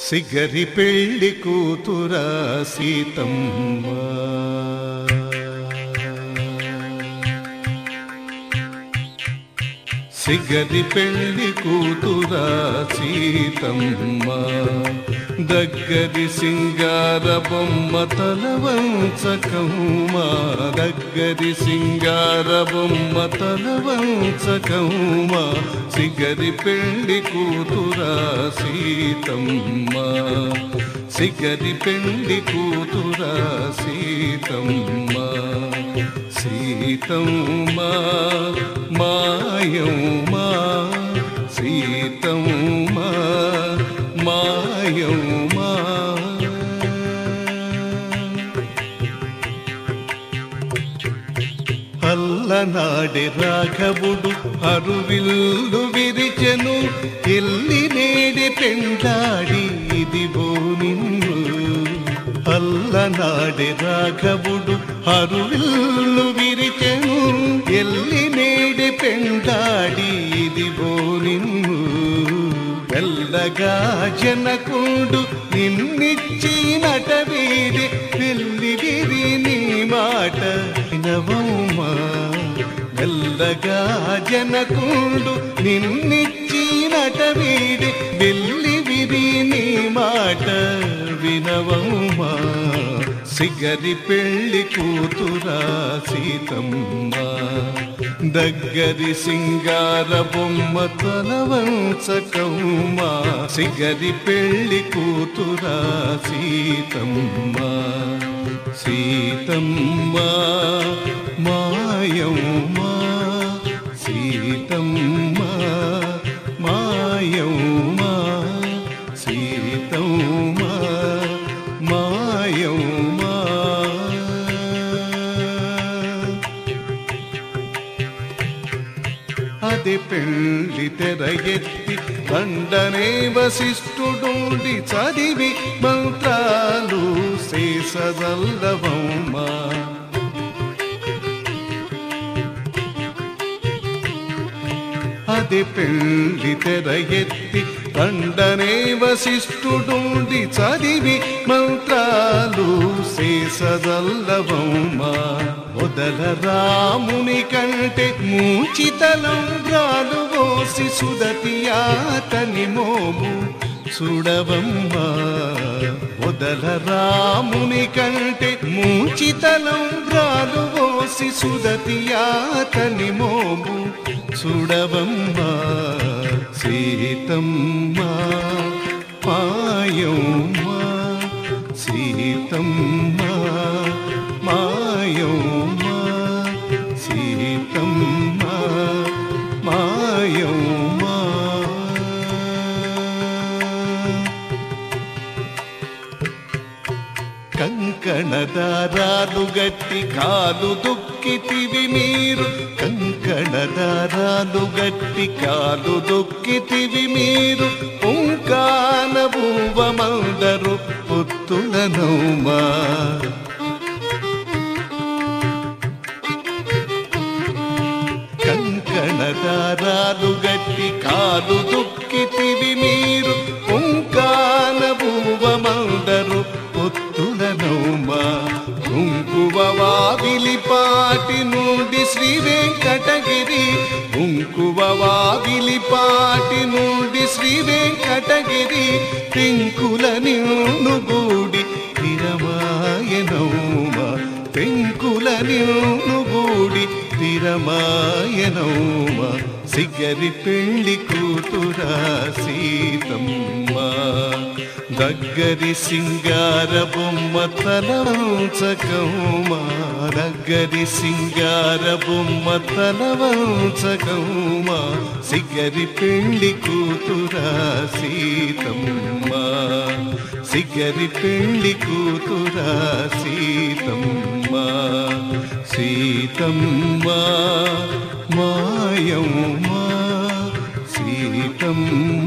సిగరి పెళ్లి కూతురా సీతమ్మ. సిగరి పెళ్లి కూతురా సీతమ్మ. దగ్గరి సింగార బొమ్మ తల వంచకమ్మ. దగ్గరి సింగార బొమ్మ తల వంచకమ్మ. సిగరి పెళ్లి కూతురా సీతమ్మ. సిగరి పెళ్లి కూతురా సీతమ్మ. సీతమ్మ మాయమ్మ సీతమ్మ మాయమ్మ. అల్లనాడి రాఘవుడు అరువిల్లు విరిచెను. ఎల్లి నేడి పెండాడి ఇదిగో నిన్ను. అల్లనాడి రాఘవుడు అరువిల్లు విరిచెను. ఎల్లి నేడి పెండాడి ఇదిగో నిన్ను. వెళ్ళగా జనకుడు నిన్నిచ్చినట వీడి. వెళ్ళి విరి నీ మాట వినవమ్మా. వెళ్ళగా జనకుడు నిన్నిచ్చినట వీడి. వెళ్ళి విరి నీ మాట వినవమ్మా. సిగరి పెళ్లి కూతురా సీతమ్మ. దగ్గరి సింగార బొమ్మ తల వంచకమ్మ. సిగరి పెళ్లి కూతురా సీతమ్మ. సీతమ్మ మాయమ్మ సీతమ్మ మాయమ్మ సీతమ్మ మాయమ్మ. అది పెళ్లి తెర ఎత్తి దండనే వశిష్ఠుడుండి చదివి మంత్రాలు శేషదల్లవమ్మ. అది పెళ్లి తెర ఎత్తి దండనే వశిష్ఠుడుండి చదివి మంత్రాలు శేషదల్లవమ్మ. మొదల రాముని కంటే మూచితలంబ్రాలు పోసి సుదతి అతని మోము చూడవమ్మ. మొదల రాముని కంటే మూచితలంబ్రాలు పోసి సుదతి అతని మోము చూడవమ్మ. సీతమ్మ మాయమ్మ సీతమ్మ మాయమ్మ సీతమ్మ మాయమ్మ. కంకణదారాలు గట్టి కాలు దుక్కితివి మీరు. కంకణదారాలు గట్టి కాలు దుక్కితివి మీరు. పుంకాన భూవమందరు పుత్తులనౌమా. కంకణదారాలు గట్టి కాలు దుక్కితివి మీరు. పుంకాన భూవమందరు పుత్తులనౌమా. కుంకువ వావిలిపాటి నుండి శ్రీ వెంకటగిరి. కుంకువ వావిలిపాటి నుండి శ్రీ వెంకటగిరి. పెంకుల నిన్ను గూడి తిరమాయనౌమా. పెంకుల నిన్ను గూడి తిరమాయనౌమా. సిగరి పెళ్లి కూతురా సీతమ్మ. దగ్గరి సింగార బొమ్మ తల వంచకమ్మ. దగ్గరి సింగార బొమ్మ తల వంచకమ్మ. సిగరి పెళ్లి కూతురా సీతమ్మ. సిగరి పెళ్లి కూతురా సీతమ్మ. సీతమ్మ మాయమ్మ సీతమ్మ